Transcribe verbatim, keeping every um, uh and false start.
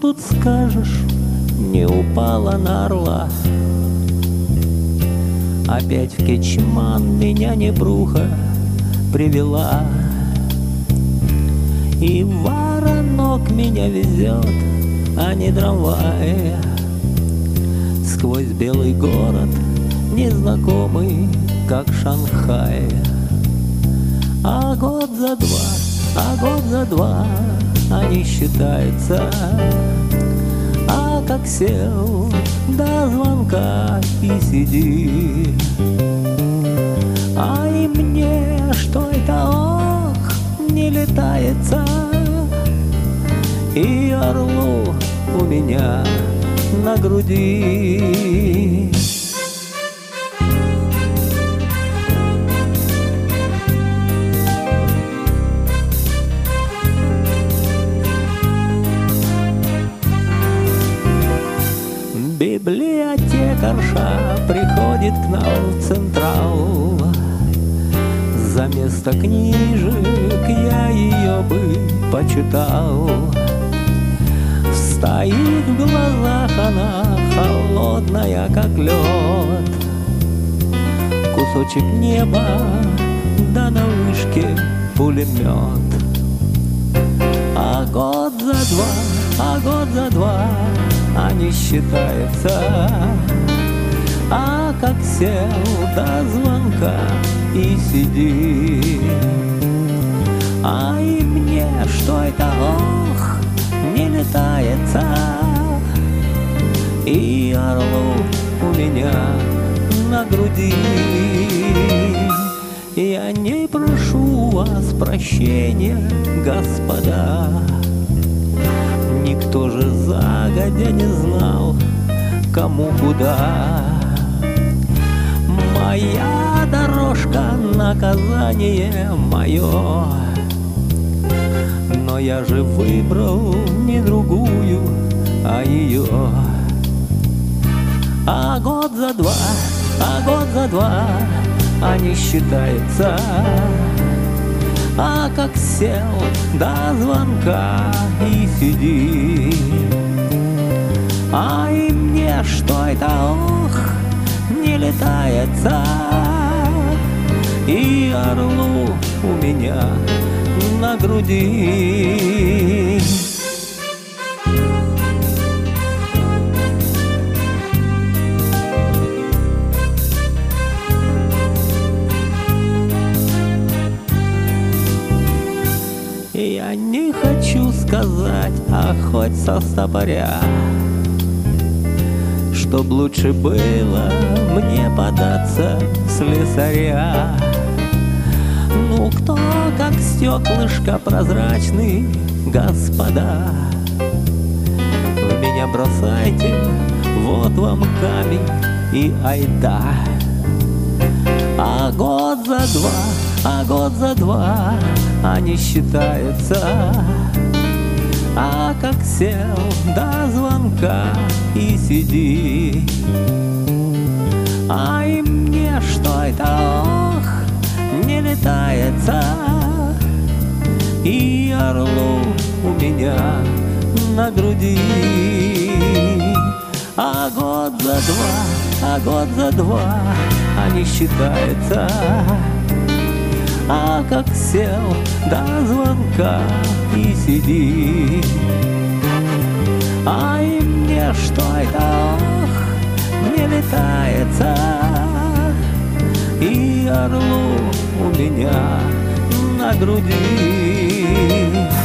тут скажешь, не упала на орла. Опять в Кечман меня Небруха привела, и воронок меня везет, а не трамвай. Сквозь белый город, незнакомый, как Шанхай. А год за два, а год за два они считаются. А как сел до звонка и сиди. А и мне, что это, ох, не летается. И орлу у меня на груди. Библиотекарша приходит к нам в Централ. За место книжек я ее бы почитал. Стоит в глазах она холодная, как лед. Кусочек неба, да на вышке пулемет. А год за два, а год за два они считаются. А как сел до звонка и сиди. А и мне, что это, ох, не летается. И орлу у меня на груди. Я не прошу вас прощения, господа. Никто же загодя не знал, кому куда. Моя дорожка — наказание мое. Но я же выбрал не другую, а ее. А год за два, а год за два они считаются. А как сел до звонка и сиди. А и мне, что это, ох, не летается. И орлу у меня на груди. Я не хочу сказать, а хоть со стопоря, чтоб лучше было мне податься в слесаря. Ну кто, как стеклышко прозрачный, господа, в меня бросайте, вот вам камень и айда. А год за два, а год за два они считаются. А как сел до звонка и сиди. А и мне, что это, ох, не летается. И орлу у меня на груди. А год за два, а год за два они считаются. А как сел до звонка и сиди. А и мне, что это, ох, не летается. И орлу у меня на груди.